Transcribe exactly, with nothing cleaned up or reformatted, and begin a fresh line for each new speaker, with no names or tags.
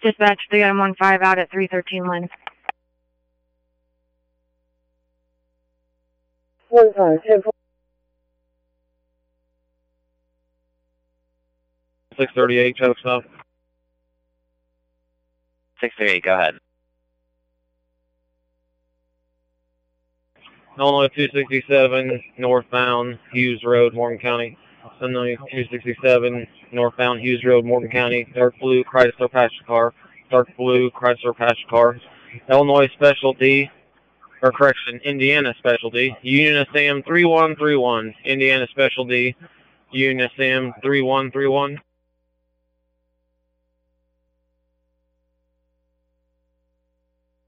Dispatch three M one five out at three thirteen Lynn.
one five, ten four.
six thirty-eight, choke stop.
six thirty-eight, go ahead.
Illinois two sixty-seven, northbound, Hughes Road, Morgan County. Illinois two sixty-seven, northbound, Hughes Road, Morgan County. Dark blue, Chrysler passenger car. Dark blue, Chrysler passenger car. Illinois Specialty, or correction, Indiana Specialty. Unisam three one three one. Indiana Specialty, Unisam three one three one.